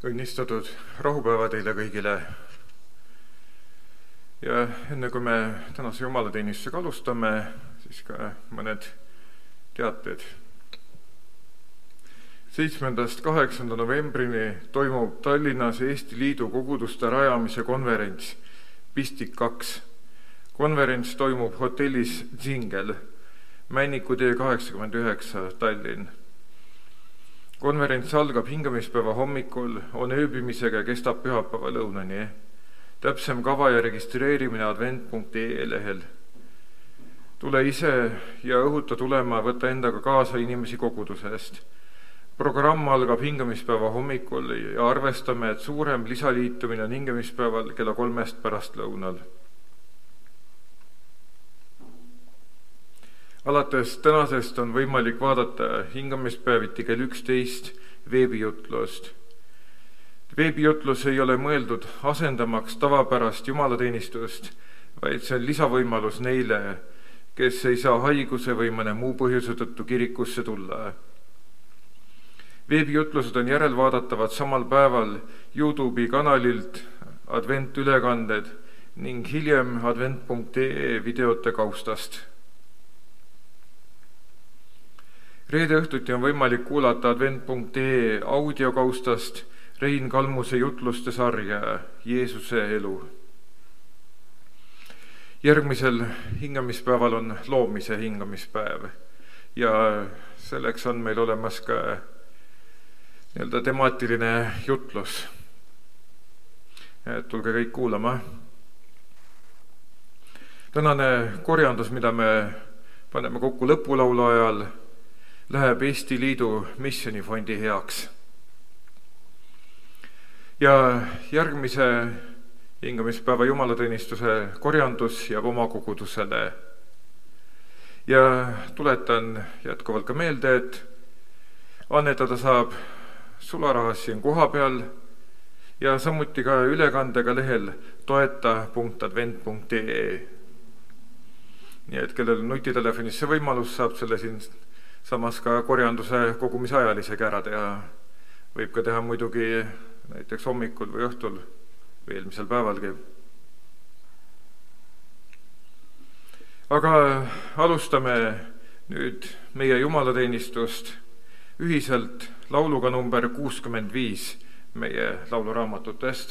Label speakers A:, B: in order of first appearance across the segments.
A: Õnnistatud rahupäeva teile kõigile. Ja enne kui me tänase jumalateenistusega alustame, siis ka mõned teated. 7.–8. novembrini toimub Tallinnas Eesti Liidu koguduste rajamise konverents Pistik 2. Konverents toimub hotellis Zingel, Männiku tee 89, Tallinn. Konverents algab hingamispäeva hommikul, on ööbimisega ja kestab pühapäeva lõunani. Täpsem kava ja registreerimine advent.ee lehel. Tule ise ja õhuta tulema, võtta endaga kaasa inimesi kogudusest. Programm algab hingamispäeva hommikul ja arvestame, et suurem lisaliitumine on hingamispäeval kella 3 pärastlõunal. Alates tänasest on võimalik vaadata hingamispäeviti kell 11 veebijutlust. Veebijutlus ei ole mõeldud asendamaks tavapärast jumalateenistust, vaid see on lisavõimalus neile, kes ei saa haiguse või mõne muu põhjuse tõttu kirikusse tulla. Veebijutlused on järelvaadatavad samal päeval YouTube'i kanalilt adventülekanded ning hiljem advent.ee videote kaustast. Reede õhtuti on võimalik kuulata advent.ee audiokaustast Rein Kalmuse jutluste sarja Jeesuse elu. Järgmisel hingamispäeval on loomise hingamispäev ja selleks on meil olemas ka temaatiline jutlus. Tulge kõik kuulama. Tänane korjandus, mida me paneme kokku lõpulaulu ajal, läheb Eesti Liidu missioonifondi heaks. Ja järgmise hingamispäeva jumalateenistuse korjandus jääb oma kogudusele. Ja tuletan jätkuvalt ka meelde, et annetada saab sularahas siin koha peal ja samuti ka ülekandega lehel toeta.advent.ee. Nii et kellel nutitelefonis see võimalus, saab selle siin samas ka korjanduse kogumise ajalisega ära teha. Võib ka teha muidugi näiteks hommikul või õhtul või eelmisel päevalgi. Aga alustame nüüd meie jumalateenistust ühiselt lauluga number 65 meie lauluraamatutest.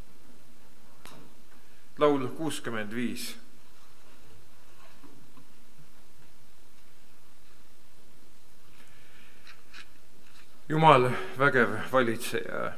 A: Laul 65. Jumal vägev valitseja.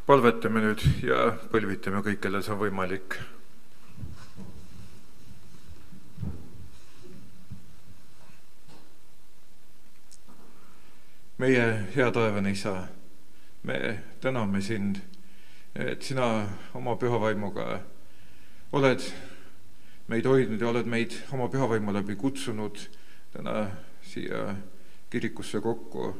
A: palvetame nüüd ja põlvitame kõik, kellel see on võimalik. Meie hea taevane Isa, me täname sind, et sina oma pühavaimuga oled meid hoidnud ja oled meid oma pühavaimu läbi kutsunud täna siia kirikusse kokku.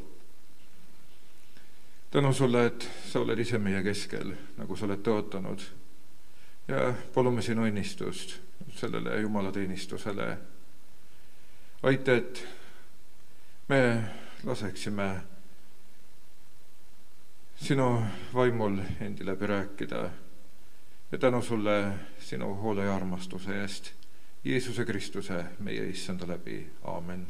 A: Tänu sulle, et sa oled ise meie keskel, nagu sa oled tõotanud. Ja palume sinu õnnistust sellele jumalateenistusele. Aita, et me laseksime sinu vaimul endi läbi rääkida ja tänu sulle sinu hoole ja armastuse eest Jeesuse Kristuse, meie issanda läbi. Aamen.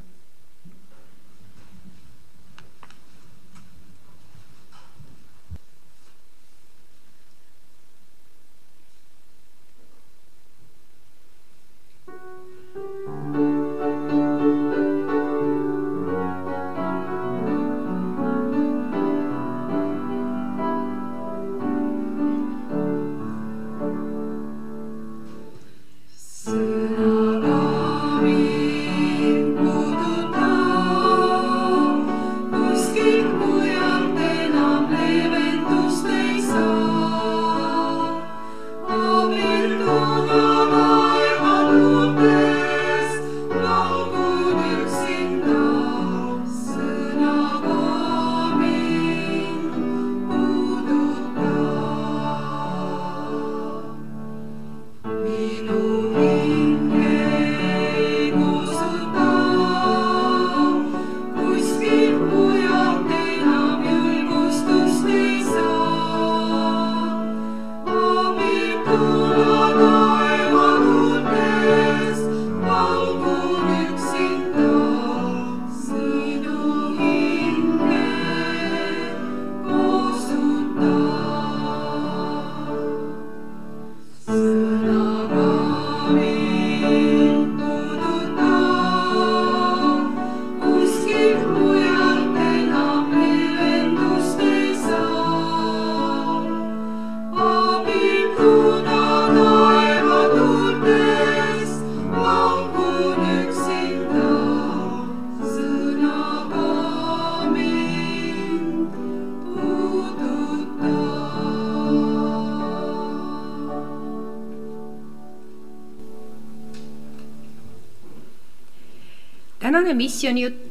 B: Tänane missioonijutt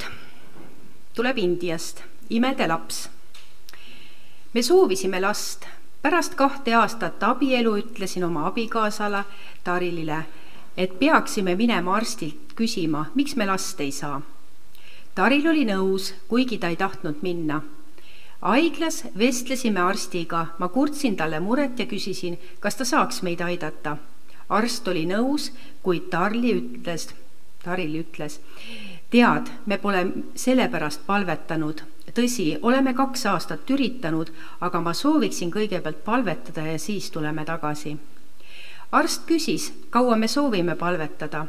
B: tuleb Indiast, imede laps. Me soovisime last. Pärast 2 aastat abielu ütlesin oma abikaasale Tarilile, et peaksime minema arstilt küsima, miks me last ei saa. Taril oli nõus, kuigi ta ei tahtnud minna. Haiglas vestlesime arstiga, ma kurtsin talle muret ja küsisin, kas ta saaks meid aidata. Arst oli nõus, kuid Taril ütles, tead, me pole sellepärast palvetanud. Tõsi, oleme 2 aastat üritanud, aga ma sooviksin kõigepealt palvetada ja siis tuleme tagasi. Arst küsis, kaua me soovime palvetada.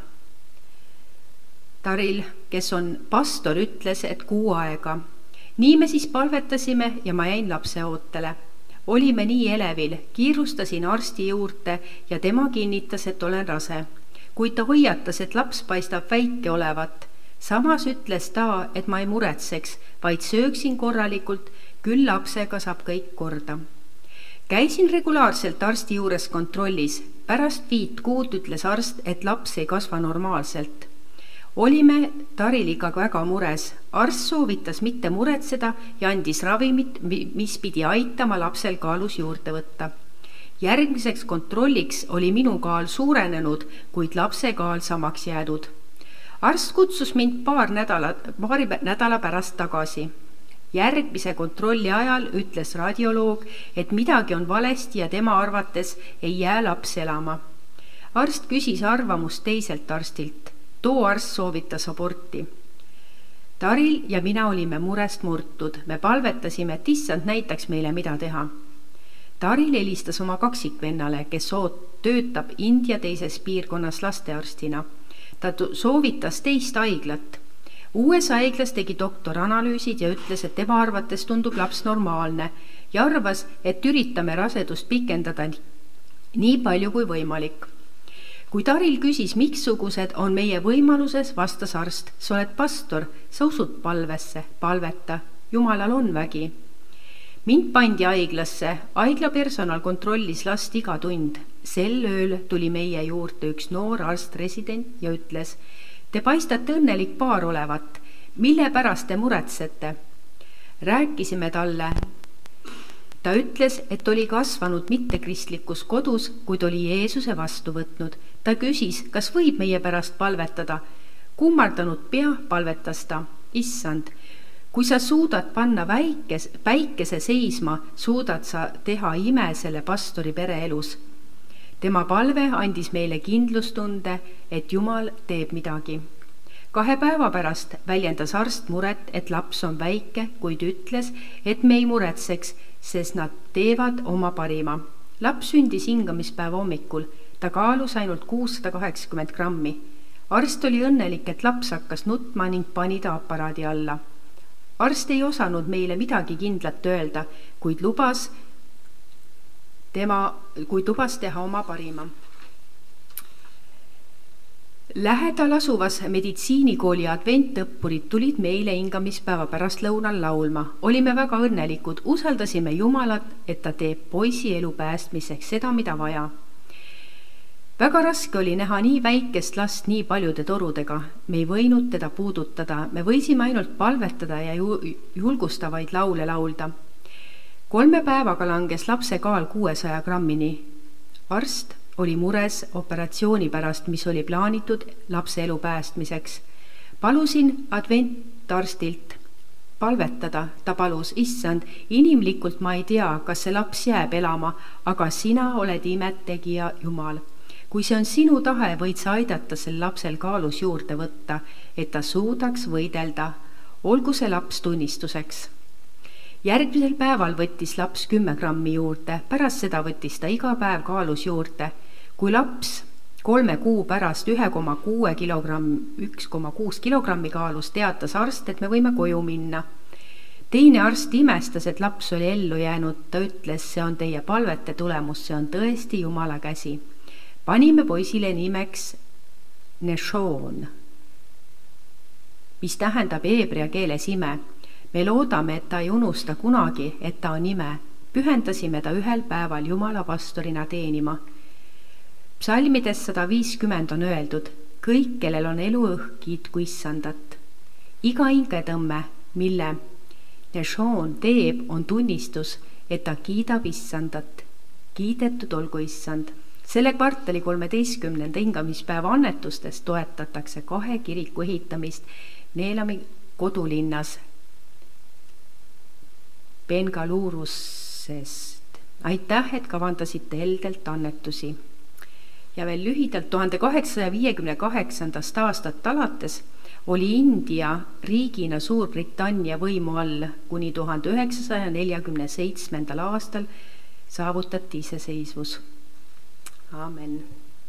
B: Taril, kes on pastor, ütles, et 6 aega. Nii me siis palvetasime ja ma jäin lapse ootele. Olime nii elevil, kiirustasin arsti juurde ja tema kinnitas, et olen rase. Kuid ta hoiatas, et laps paistab väike olevat. Samas ütles ta, et ma ei muretseks, vaid sööksin korralikult, küll lapsega saab kõik korda. Käisin regulaarselt arsti juures kontrollis. Pärast 5 kuud ütles arst, et laps ei kasva normaalselt. Olime Tariliga väga mures. Arst soovitas mitte muretseda ja andis ravimit, mis pidi aitama lapsel kaalus juurde võtta. Järgmiseks kontrolliks oli minu kaal suurenenud, kuid lapse kaal samaks jäänud. Arst kutsus mind paari nädala pärast tagasi. Järgmise kontrolli ajal ütles radioloog, et midagi on valesti ja tema arvates ei jää laps elama. Arst küsis arvamust teiselt arstilt. Too arst soovitas aborti. Taril ja mina olime murest murtud. Me palvetasime, et issand näitaks meile, mida teha. Taril helistas oma kaksikvennale, kes töötab India teises piirkonnas lastearstina. Ta soovitas 2 haiglat. Uues haiglas tegi doktor analüüsid ja ütles, et tema arvates tundub laps normaalne. ja arvas, et üritame rasedust pikendada nii palju kui võimalik. Kui Taril küsis, miksugused on meie võimaluses, vastas arst: sa oled pastor, sa usud palvesse, palveta, Jumalal on vägi. Mind pandi haiglasse, haigla personal kontrollis last iga tund. Sel ööl tuli meie juurde üks noor arst-resident ja ütles: te paistate õnnelik paar olevat, mille pärast te muretsete? Rääkisime talle. Ta ütles, et oli kasvanud mittekristlikus kodus, kuid oli Jeesuse vastu võtnud. Ta küsis, kas võib meie pärast palvetada. Kummardanud pea palvetas ta: issand, kui sa suudad panna päikese seisma, suudad sa teha ime selle pastori pereelus. Tema palve andis meile kindlustunde, et Jumal teeb midagi. 2 päeva pärast väljendas arst muret, et laps on väike, kuid ütles, et me ei muretseks, sest nad teevad oma parima. Laps sündis hingamispäeva hommikul, ta kaalus ainult 680 grammi. Arst oli õnnelik, et laps hakkas nutma ning pani ta aparaadi alla. Arst ei osanud meile midagi kindlat öelda, kuid lubas teha oma parima. Lähedal asuvas meditsiinikooli adventõppurid tulid meile hingamispäeva pärast lõunal laulma. Olime väga õnnelikud, usaldasime Jumalat, et ta teeb poisi elu päästmiseks seda, mida vaja. Väga raske oli näha nii väikest last nii paljude torudega. Me ei võinud teda puudutada, me võisime ainult palvetada ja julgustavaid laule laulda. 3 päevaga langes lapse kaal 600 grammini. Arst oli mures operatsiooni pärast, mis oli plaanitud lapse elu päästmiseks. Palusin adventarstilt palvetada, ta palus: issand, inimlikult ma ei tea, kas see laps jääb elama, aga sina oled imettegija Jumal. Kui see on sinu tahe, võid sa aidata sel lapsel kaalus juurde võtta, et ta suudaks võidelda. Olgu see laps tunnistuseks. Järgmisel päeval võttis laps 10 grammi juurde, pärast seda võttis ta iga päev kaalus juurde. Kui laps 3 kuu pärast 1,6 kilogrammi kaalus, teatas arst, et me võime koju minna. Teine arst imestas, et laps oli ellu jäänud. Ta ütles, see on teie palvete tulemus, see on tõesti Jumala käsi. Panime poisile nimeks Neshon, mis tähendab heebrea keeles ime. Me loodame, et ta ei unusta kunagi, et ta on ime. Pühendasime ta ühel päeval Jumala pastorina teenima. Psalmides 150 on öeldud: kõik, kellel on eluõhk, kiitku issandat. Iga hingetõmme, mille Neshon teeb, on tunnistus, et ta kiidab issandat. Kiidetud olgu issand. Selle kvartali 13. hingamispäeva annetustest toetatakse 2 kiriku ehitamist Neelami kodulinnas Bengalurusest. Aitäh, et kavandasite heldelt annetusi. Ja veel lühidalt 1858. aastat alates oli India riigina Suurbritannia võimu all, kuni 1947. aastal saavutati iseseisvus. Aamen.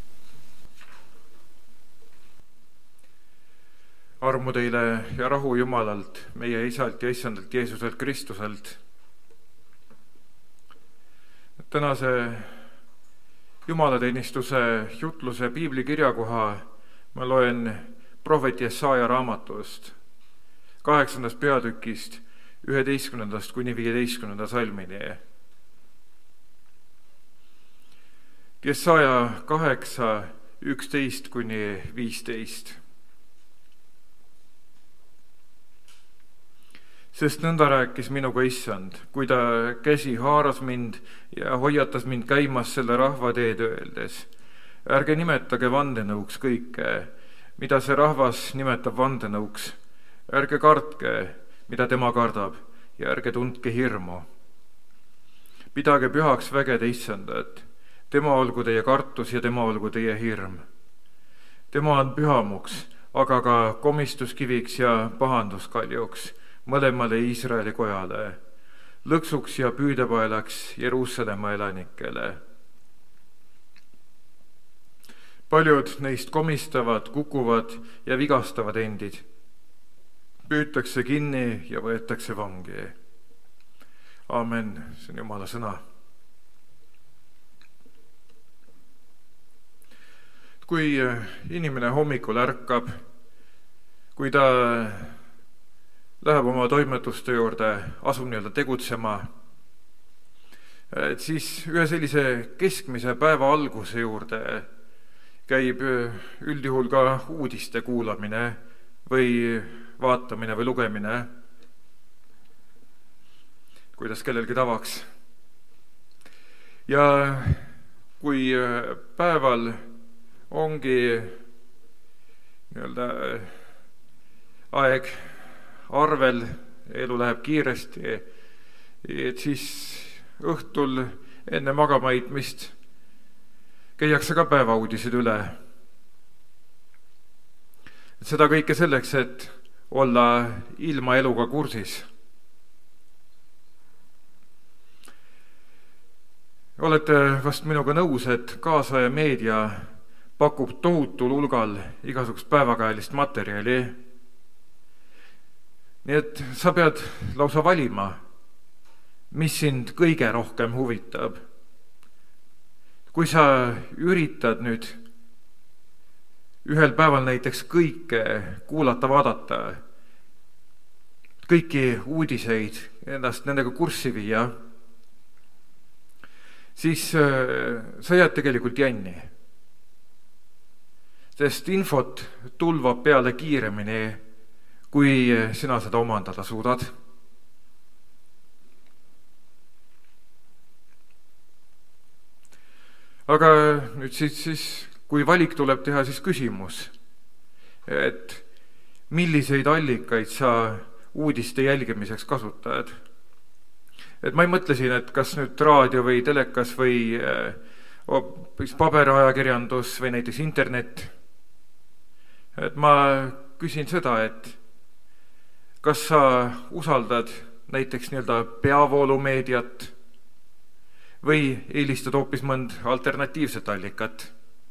A: Armu teile ja rahu Jumalalt, meie Isalt ja Issandalt Jeesuselt Kristuselt. Tänase Jumalateenistuse jutluse piiblikirjakoha ma loen prohvet Jesaja raamatust 8. peatükist 11. kuni 15. salmini. Jesaja 8, 11 kuni 15. Sest nõnda rääkis minuga issand, kui ta käsi haaras mind ja hoiatas mind käimas selle rahva teed öeldes: ärge nimetage vandenõuks kõike, mida see rahvas nimetab vandenõuks. Ärge kartke, mida tema kardab, ja ärge tundke hirmu. Pidage pühaks vägede issandat. Tema olgu teie kartus ja tema olgu teie hirm. Tema on pühamuks, aga ka komistuskiviks ja pahanduskaljuks mõlemale Iisraeli kojale, lõksuks ja püüdepaelaks Jeruusalemma elanikele. Paljud neist komistavad, kukuvad ja vigastavad endid. Püütakse kinni ja võetakse vangi. Aamen, see on Jumala sõna. Kui inimene hommikul ärkab, kui ta läheb oma toimetuste juurde, asub tegutsema, et siis ühe sellise keskmise päeva alguse juurde käib üldjuhul ka uudiste kuulamine või vaatamine või lugemine, kuidas kellelgi tavaks. Ja kui päeval ongi aeg arvel, elu läheb kiiresti, et siis õhtul enne magama heitmist käiakse ka päevauudised üle. Seda kõike selleks, et olla ilma eluga kursis. Olete vast minuga nõus, et kaasaja meedia pakub tohutul hulgal igasugust päevakajalist materjali. Nii et sa pead lausa valima, mis sind kõige rohkem huvitab. Kui sa üritad nüüd ühel päeval näiteks kõike kuulata, vaadata, kõiki uudiseid, ennast nendega kurssi viia, siis sa jääd tegelikult jänni. Sest infot tulvab peale kiiremini, kui sina seda omandada suudad. Aga nüüd siis, kui valik tuleb teha, siis küsimus, et milliseid allikaid sa uudiste jälgimiseks kasutad. Et ma ei mõtle siin, et kas nüüd raadio või telekas või paberajakirjandus või näiteks internet. Et ma küsin seda, et kas sa usaldad näiteks peavoolumeediat või eelistad hoopis mõnd alternatiivset allikat.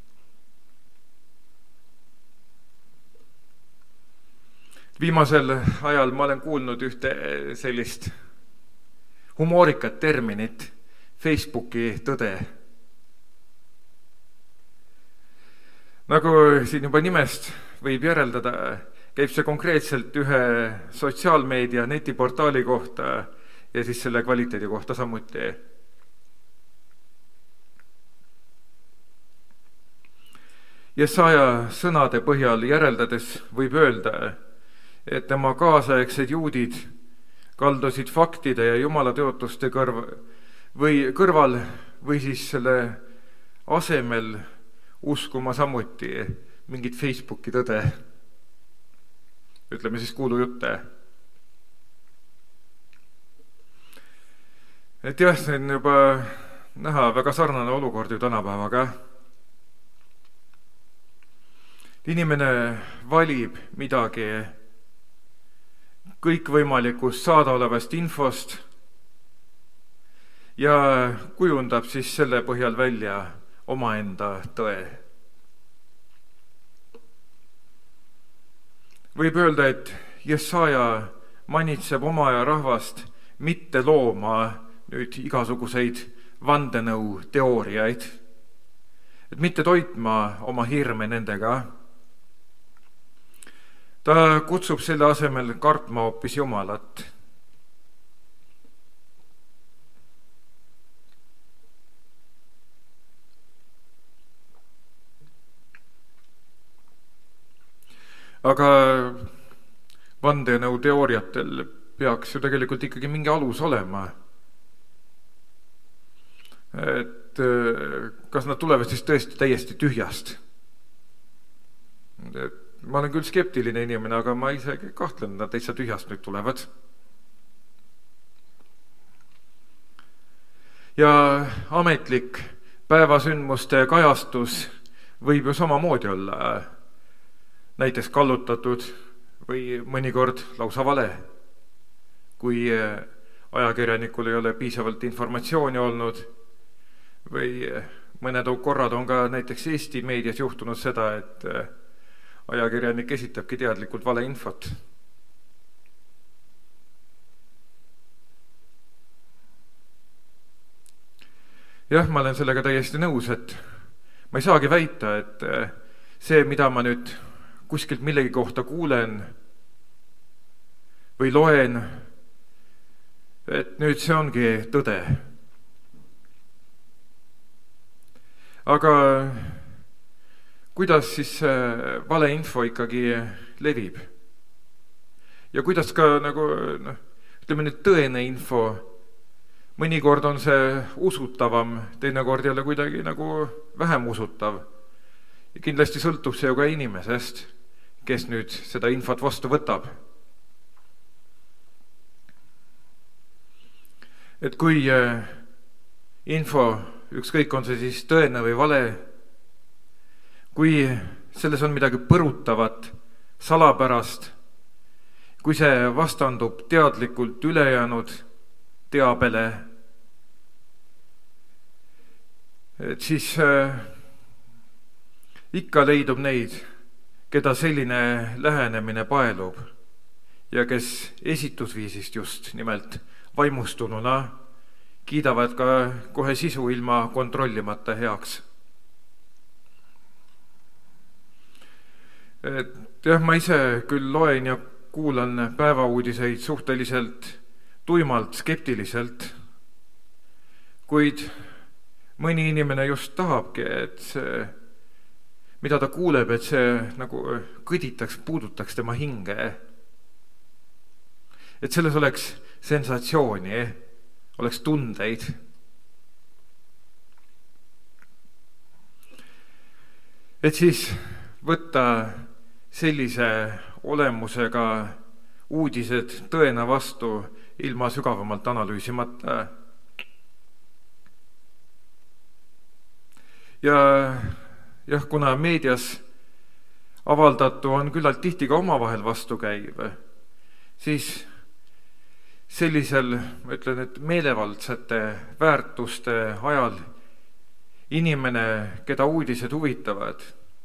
A: Viimasel ajal ma olen kuulnud ühte sellist humoorikat terminit, Facebooki tõde. Nagu siin juba nimest võib järeldada, käib see konkreetselt ühe sotsiaalmeedia netiportaali kohta ja siis selle kvaliteedi kohta samuti. Jesaja sõnade põhjal järeldades võib öelda, et tema kaasaegsed juudid kaldusid faktide ja Jumala teotuste kõrval või siis selle asemel uskuma samuti mingit Facebooki tõde. Ütleme siis kuulujutte. Et jah, see on juba näha väga sarnane olukord ju tänapäevaga. Inimene valib midagi kõikvõimalikust saadaolevast infost ja kujundab siis selle põhjal välja omaenda tõe. Võib öelda, et Jesaja manitseb oma aja rahvast mitte looma nüüd igasuguseid vandenõu teooriaid, et mitte toitma oma hirme nendega. Ta kutsub selle asemel kartma hoopis Jumalat. Aga vandenõu teooriatel peaks ju tegelikult ikkagi mingi alus olema. Et kas nad tulevad siis tõesti täiesti tühjast? Ma olen küll skeptiline inimene, aga ma isegi kahtlen, nad täitsa tühjast nüüd tulevad. Ja ametlik päevasündmuste kajastus võib ju samamoodi olla näiteks kallutatud või mõnikord lausa vale, kui ajakirjanikul ei ole piisavalt informatsiooni olnud või mõned korrad on ka näiteks Eesti meedias juhtunud seda, et ajakirjanik esitabki teadlikult vale infot. jah, ma olen sellega täiesti nõus, et ma ei saagi väita, et see, mida ma nüüd kuskilt millegi kohta kuulen või loen, et nüüd see ongi tõde. Aga kuidas siis valeinfo ikkagi levib? Ja kuidas ka nagu, ütleme nüüd tõene info, mõnikord on see usutavam, teinekord jälle kuidagi nagu vähem usutav. Ja kindlasti sõltub see ju ka inimesest, kes nüüd seda infot vastu võtab. Et kui info, ükskõik on see siis tõene või vale, kui selles on midagi põrutavat, salapärast, kui see vastandub teadlikult ülejäänud teabele, et siis ikka leidub neid, keda selline lähenemine paelub ja kes esitusviisist just nimelt vaimustununa kiidavad ka kohe sisu ilma kontrollimata heaks. Et jah, ma ise küll loen ja kuulan päevauudiseid suhteliselt tuimalt, skeptiliselt, kuid mõni inimene just tahabki, et see, mida ta kuuleb, et see nagu kõditaks, puudutaks tema hinge. Et selles oleks sensatsiooni, oleks tundeid. Et siis võtta sellise olemusega uudised tõena vastu ilma sügavamalt analüüsimata. Ja jah, kuna meedias avaldatu on küllalt tihti ka omavahel vastukäiv, siis sellisel, ma ütlen, et meelevaldsete väärtuste ajal inimene, keda uudised huvitavad,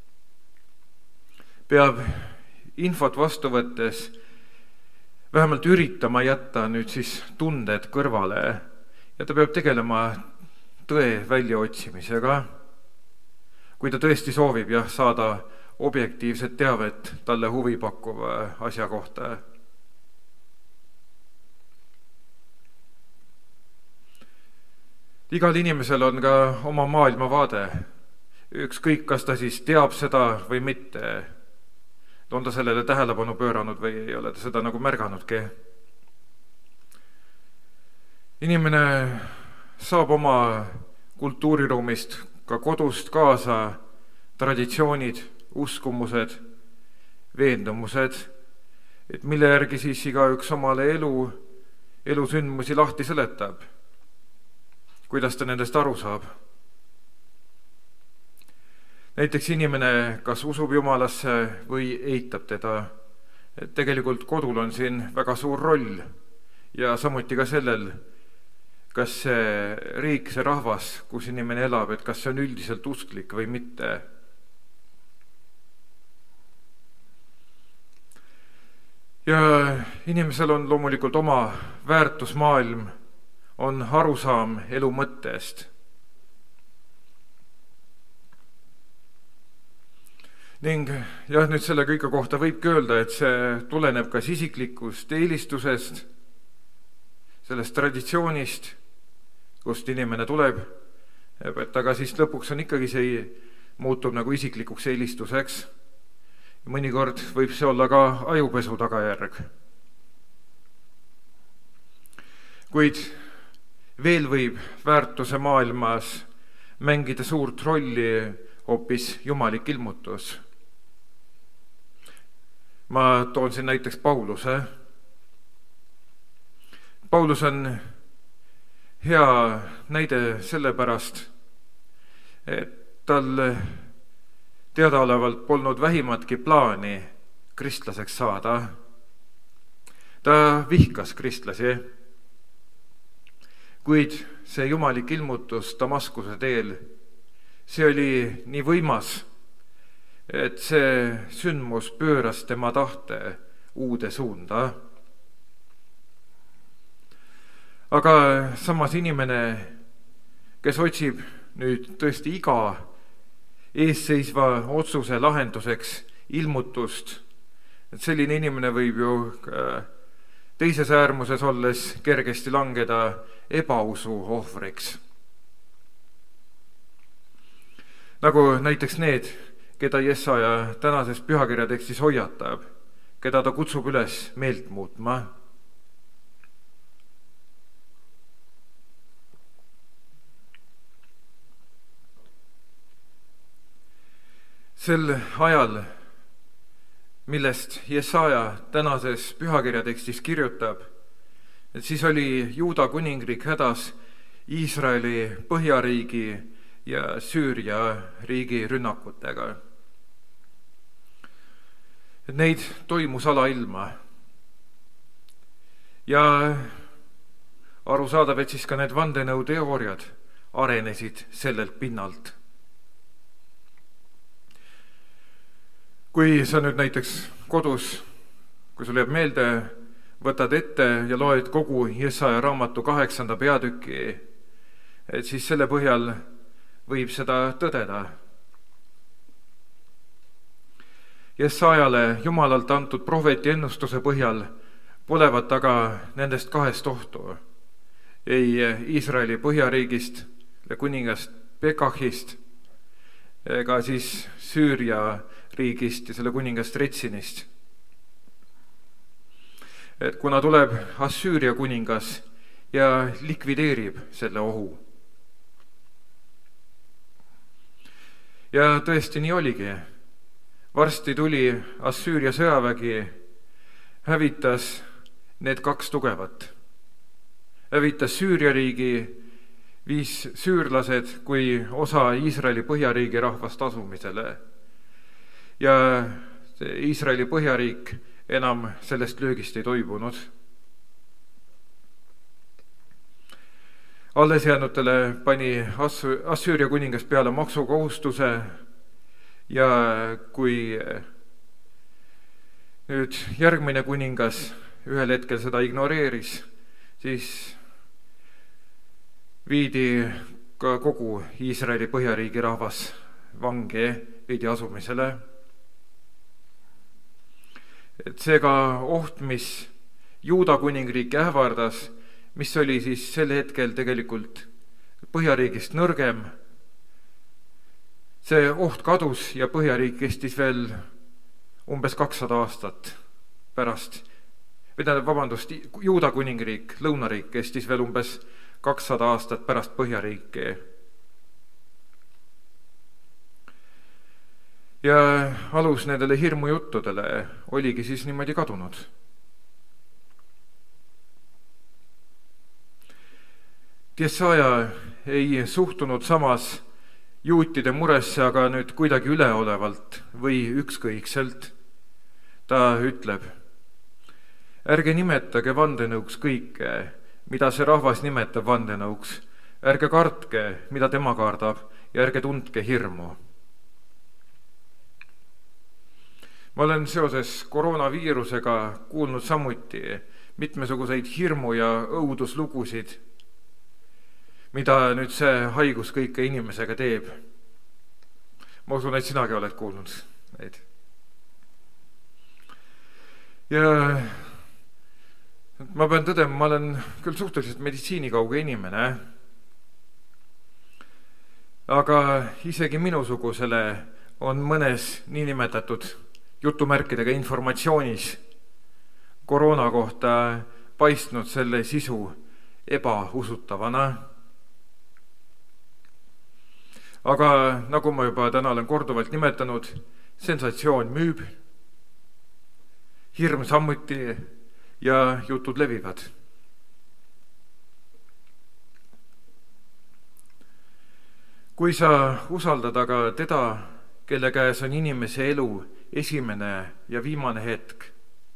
A: peab infot vastu võttes vähemalt üritama jätta nüüd siis tunded kõrvale ja ta peab tegelema tõe väljaotsimisega, kui ta tõesti soovib saada objektiivset teavet talle huvi pakkuva asja kohta. Igal inimesel on ka oma maailmavaade, ükskõik kas ta siis teab seda või mitte. On ta sellele tähelepanu pööranud või ei ole ta seda nagu märganudki. Inimene saab oma kultuuriruumist ka kodust kaasa traditsioonid, uskumused, veendumused, et mille järgi siis igaüks omale elusündmusi lahti seletab, kuidas ta nendest aru saab. Näiteks inimene kas usub Jumalasse või eitab teda. Et tegelikult kodul on siin väga suur roll ja samuti ka sellel, kas see riik, see rahvas, kus inimene elab, et kas see on üldiselt usklik või mitte. Ja inimesel on loomulikult oma väärtusmaailm, on arusaam elu mõttest. Ning jah, nüüd selle kõige kohta võibki öelda, et see tuleneb kas isiklikust eelistusest, sellest traditsioonist, kust inimene tuleb, et aga siis lõpuks on ikkagi see muutub nagu isiklikuks eelistuseks. Mõnikord võib see olla ka ajupesu tagajärg. Kuid veel võib väärtuse maailmas mängida suurt rolli hoopis jumalik ilmutus. Ma toon siin näiteks Pauluse. Paulus on hea näide sellepärast, et tal teadaolevalt polnud vähimatki plaani kristlaseks saada. Ta vihkas kristlasi, kuid see jumalik ilmutus Damaskuse teel, see oli nii võimas, et see sündmus pööras tema tahte uude suunda. Aga samas inimene, kes otsib nüüd tõesti iga eesseisva otsuse lahenduseks ilmutust, et selline inimene võib ju teises äärmuses olles kergesti langeda ebausu ohvriks. Nagu näiteks need, keda Jesaja tänases pühakirja tekstis hoiatab, keda ta kutsub üles meelt muutma. Sel ajal, millest Jesaja tänases pühakirja tekstis kirjutab, et siis oli Juuda kuningriik hädas Iisraeli põhjariigi ja Süüria riigi rünnakutega. Et neid toimus alailma. Ja arusaadav, et siis ka need vandenõuteooriad arenesid sellelt pinnalt. Kui sa nüüd näiteks kodus, kui sul jääb meelde, võtad ette ja loed kogu Jesaja raamatu 8. peatüki, et siis selle põhjal võib seda tõdeda. Jesajale Jumalalt antud prohveti ennustuse põhjal polevat aga nendest kahest ohtu. Ei Iisraeli põhjariigist, kuningast Pekahist, ega siis Süüria riigist ja selle kuningast Retsinist. Et kuna tuleb Assüüria kuningas ja likvideerib selle ohu. Ja tõesti nii oligi. Varsti tuli Assüüria sõjavägi, hävitas need kaks tugevat. Hävitas Süüria riigi, viis süürlased kui osa Iisraeli põhjariigi rahvast asumisele. Ja Iisraeli põhjariik enam sellest löögist ei toibunud. Alles jäänutele pani Assüüria kuningas peale maksukohustuse ja kui nüüd järgmine kuningas ühel hetkel seda ignoreeris, siis viidi ka kogu Iisraeli põhjariigi rahvas vangi, viidi asumisele. Et seega oht, mis Juuda kuningriiki ähvardas, mis oli siis sel hetkel tegelikult põhjariigist nõrgem, see oht kadus ja põhjariik kestis veel umbes 200 aastat pärast. Juuda kuningriik, lõunariik kestis veel umbes 200 aastat pärast põhjariiki. Ja alus nendele hirmujuttudele oligi siis niimoodi kadunud. Jesaja ei suhtunud samas juutide muresse aga nüüd kuidagi üleolevalt või ükskõikselt. Ta ütleb, ärge nimetage vandenõuks kõike, mida see rahvas nimetab vandenõuks. Ärge kartke, mida tema kardab, ja ärge tundke hirmu. Ma olen seoses koroonaviirusega kuulnud samuti mitmesuguseid hirmu ja õuduslugusid, mida nüüd see haigus kõike inimesega teeb. Ma usun, et sinagi oled kuulnud neid. Ja ma pean tõdema, ma olen küll suhteliselt meditsiinikauge inimene, aga isegi minusugusele on mõnes niinimetatud jutumärkidega informatsioonis koroona kohta paistnud selle sisu ebausutavana. Aga nagu ma juba täna olen korduvalt nimetanud, sensatsioon müüb, hirm samuti ja jutud levivad. Kui sa usaldad aga teda, kelle käes on inimese elu esimene ja viimane hetk,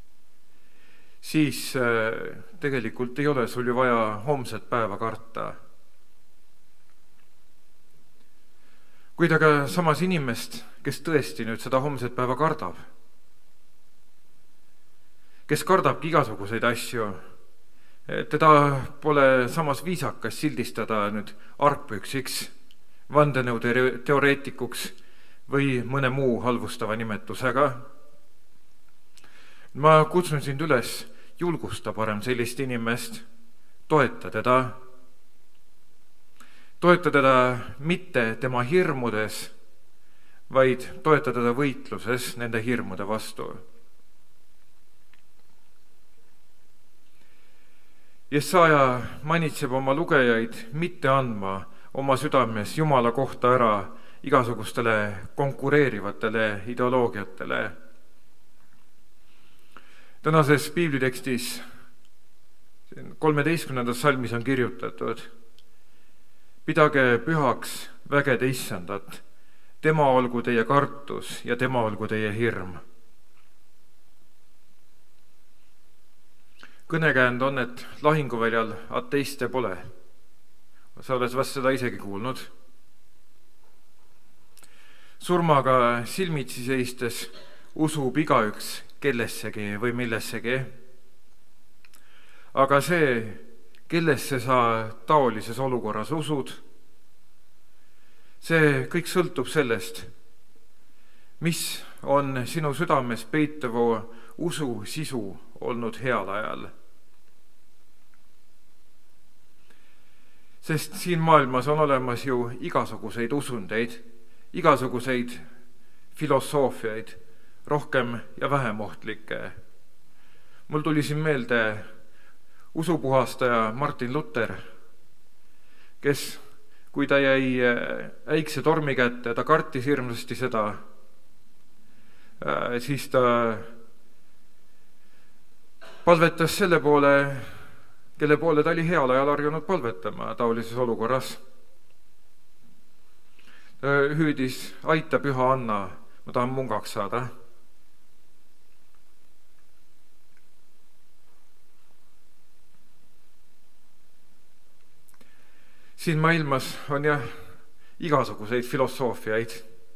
A: siis tegelikult ei ole sul ju vaja homset päeva karta. Kuid aga samas inimest, kes tõesti nüüd seda homset päeva kardab, kes kardabki igasuguseid asju, Teda pole samas viisakas sildistada nüüd argpüksiks, vandenõuteoreetikuks või mõne muu halvustava nimetusega. Ma kutsun sind üles, julgusta parem sellist inimest, toeta teda mitte tema hirmudes, vaid toeta teda võitluses nende hirmude vastu. Jesaja manitseb oma lugejaid mitte andma oma südames Jumala kohta ära igasugustele konkureerivatele ideoloogiatele. Tänases piiblitekstis 13. salmis on kirjutatud: pidage pühaks vägede issandat, tema olgu teie kartus ja tema olgu teie hirm. Kõnekäänd on, et lahinguväljal ateiste pole. Sa oled vast seda isegi kuulnud. Surmaga silmitsi seistes usub igaüks kellessegi või millessegi. Aga see, kellesse sa taolises olukorras usud, see kõik sõltub sellest, mis on sinu südames peituva usu sisu olnud heal ajal. Sest siin maailmas on olemas ju igasuguseid usundeid, igasuguseid filosoofiaid, rohkem ja vähem ohtlikke. Mul tuli siin meelde usupuhastaja Martin Luther, kes, kui ta jäi äikse tormi kätte, ta kartis hirmsasti seda, siis ta palvetas selle poole, kelle poole ta oli heal ajal harjunud palvetama taolises olukorras. Ta hüüdis: aita, püha Anna, ma tahan mungaks saada. Siin maailmas on igasuguseid filosoofiaid.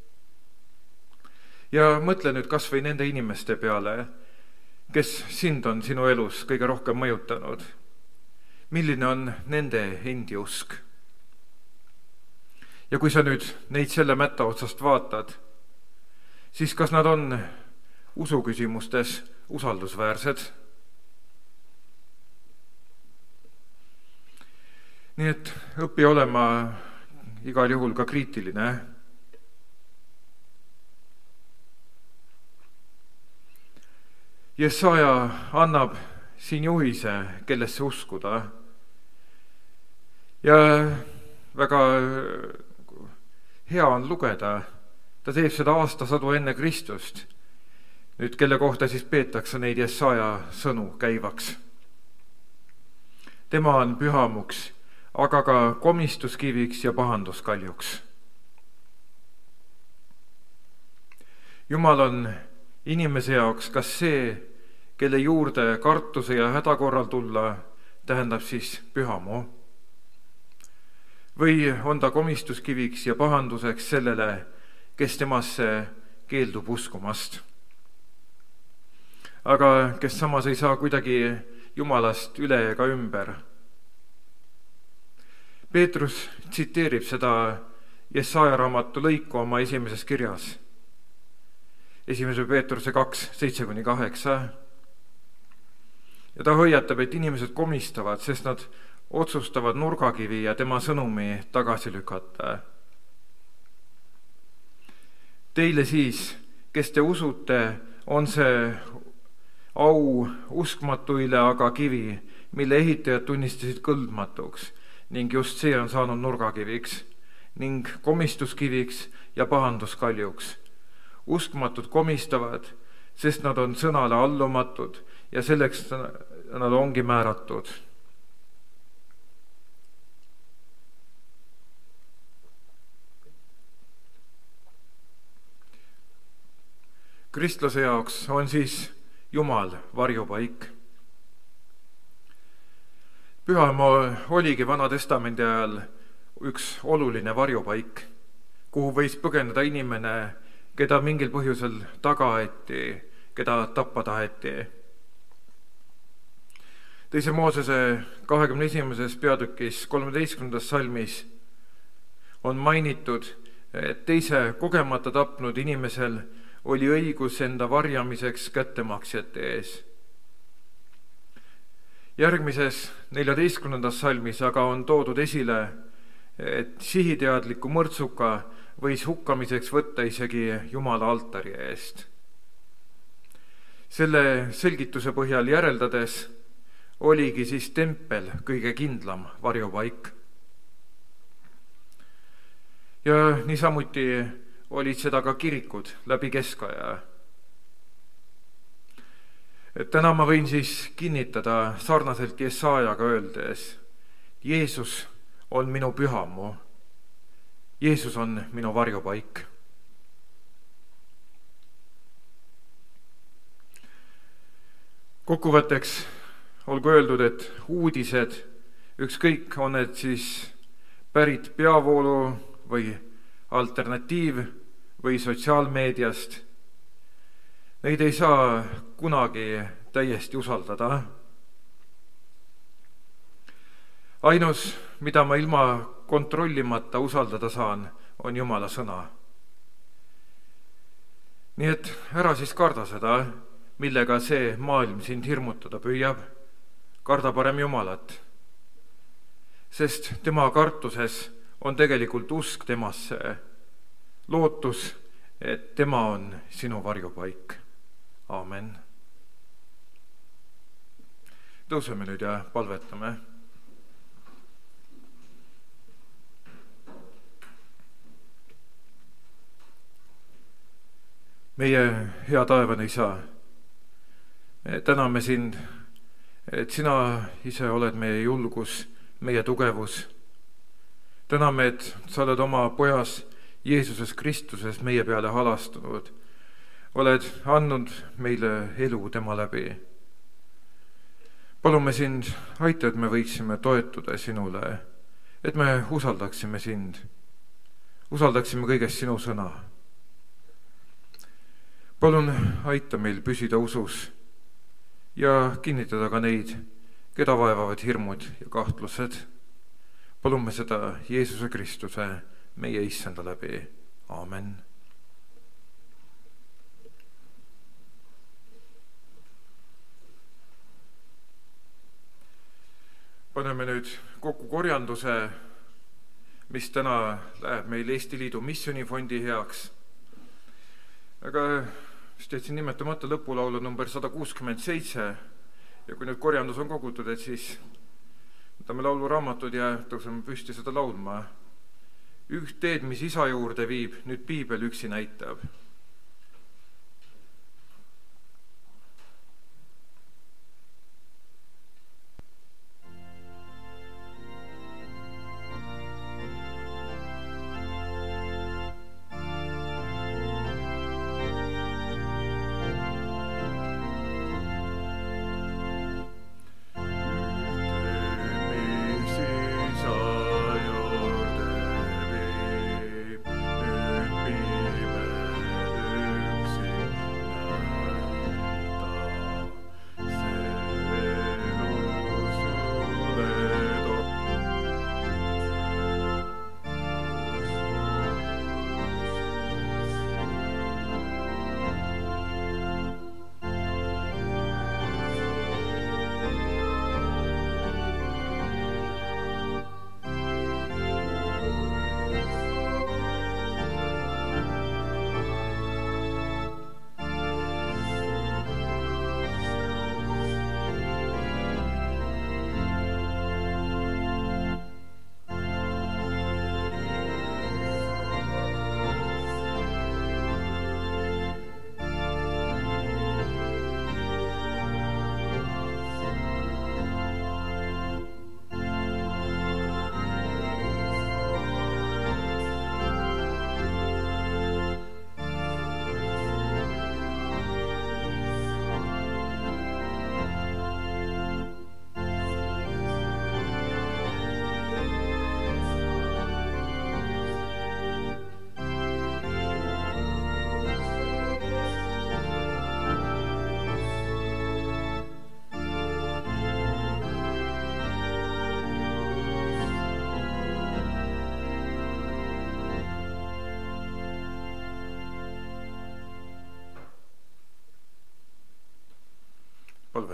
A: Ja mõtle nüüd kas või nende inimeste peale, kes sind on sinu elus kõige rohkem mõjutanud. Milline on nende endi usk? Ja kui sa nüüd neid selle mätta otsast vaatad, siis kas nad on usuküsimustes usaldusväärsed? Nii et õpi olema igal juhul ka kriitiline. Jesaja annab siin juhise, kellesse uskuda. Ja väga hea on lugeda. Ta teeb seda aastasadu enne Kristust. Nüüd, kelle kohta siis peetakse neid Jesaja sõnu käivaks. Tema on pühamuks, aga ka komistuskiviks ja pahanduskaljuks. Jumal on inimese jaoks kas see, kelle juurde kartuse ja häda korral tulla, tähendab siis pühamu. Või on ta komistuskiviks ja pahanduseks sellele, kes temasse keeldub uskumast. Aga kes samas ei saa kuidagi Jumalast üle ega ümber. Peetrus tsiteerib seda Jesaja raamatu lõiku oma esimeses kirjas. 1. Peetruse 2, 7-8. Ja ta hoiatab, et inimesed komistavad, sest nad otsustavad nurgakivi ja tema sõnumi tagasi lükata. Teile siis, kes te usute, on see au uskmatuile aga kivi, mille ehitajad tunnistasid kõlbmatuks, ning just see on saanud nurgakiviks ning komistuskiviks ja pahanduskaljuks. Uskmatud komistavad, sest nad on sõnale allumatud ja selleks nad ongi määratud. Kristlase jaoks on siis Jumal varjupaik. Pühamaa oligi Vana Testamendi ajal üks oluline varjupaik, kuhu võis põgeneda inimene, keda mingil põhjusel taga aeti, keda tappa taheti. teise Moosese 21. peatükis 13. salmis on mainitud, et teise kogemata tapnud inimesel oli õigus enda varjamiseks kättemaksjate ees. Järgmises 14. salmis aga on toodud esile, et sihiteadliku mõrtsuka võis hukkamiseks võtta isegi Jumala altari eest. Selle selgituse põhjal järeldades oligi siis tempel kõige kindlam varjupaik. Ja niisamuti olid seda ka kirikud läbi keskaja. Täna ma võin siis kinnitada sarnaselt Jesaajaga öeldes, Jeesus on minu pühamu. Jeesus on minu varjupaik. Kokkuvõtteks olgu öeldud, et uudised, ükskõik on need siis pärit peavoolu või alternatiiv või sotsiaalmeediast, neid ei saa kunagi täiesti usaldada. Ainus, mida ma ilma kontrollimata usaldada saan, on Jumala sõna. Nii et ära siis karda seda, millega see maailm sind hirmutada püüab. Karda parem Jumalat, sest tema kartuses on tegelikult usk temasse, lootus, et tema on sinu varjupaik. Aamen. Tõuseme nüüd ja palvetame. Meie hea taevane Isa, me täname sind, et sina ise oled meie julgus, meie tugevus. Täname, et sa oled oma pojas Jeesuses Kristuses meie peale halastunud. Oled andnud meile elu tema läbi. Palume sind, aita, et me võiksime toetuda sinule, et me usaldaksime sind, usaldaksime kõigest sinu sõna. Palun aita meil püsida usus ja kinnitada ka neid, keda vaevavad hirmud ja kahtlused. Palume seda Jeesuse Kristuse, meie issanda läbi. Aamen. Paneme nüüd kokku korjanduse, mis täna läheb meil Eesti Liidu Missioonifondi heaks. Aga jätsin nimetamata lõpulaulu number 167 ja kui nüüd korjandus on kogutud, et siis võtame lauluraamatud ja tõuseme püsti seda laulma. Üht teed, mis isa juurde viib, nüüd piibel üksi näitab.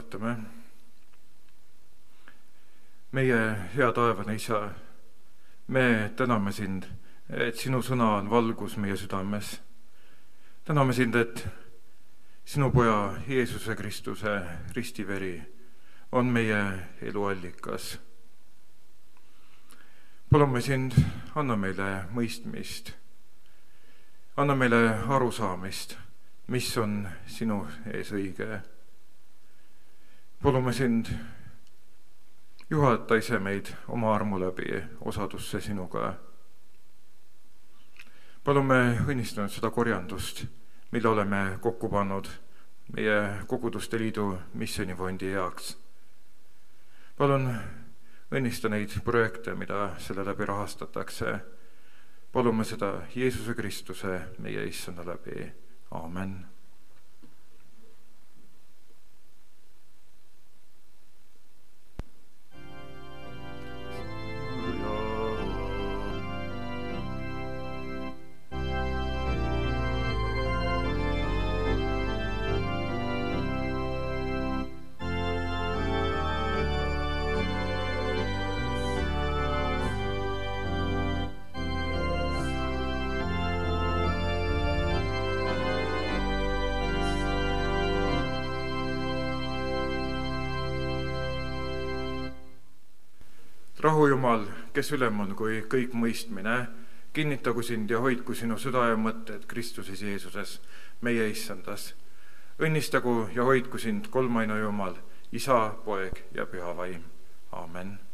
A: palvetame. Meie hea taevane Isa, me täname sind, et sinu sõna on valgus meie südames. Täname sind, et sinu poja Jeesuse Kristuse ristiveri on meie eluallikas. Palume sind, anna meile mõistmist, anna meile arusaamist, mis on sinu ees õige. Palume sind, juhata ise meid oma armu läbi osadusse sinuga. Palume õnnistanud seda korjandust, mille oleme kokku pannud meie Koguduste Liidu missioonifondi heaks. Palun õnnista neid projekte, mida selle läbi rahastatakse. Palume seda Jeesuse Kristuse, meie Issanda läbi. Aamen. Rahu Jumal, kes ülem on kui kõik mõistmine, kinnitagu sind ja hoidku sinu süda ja mõtted Kristuses Jeesuses, meie Issandas. Õnnistagu ja hoidku sind kolmaina Jumal, Isa, Poeg ja Püha Vaim. Aamen.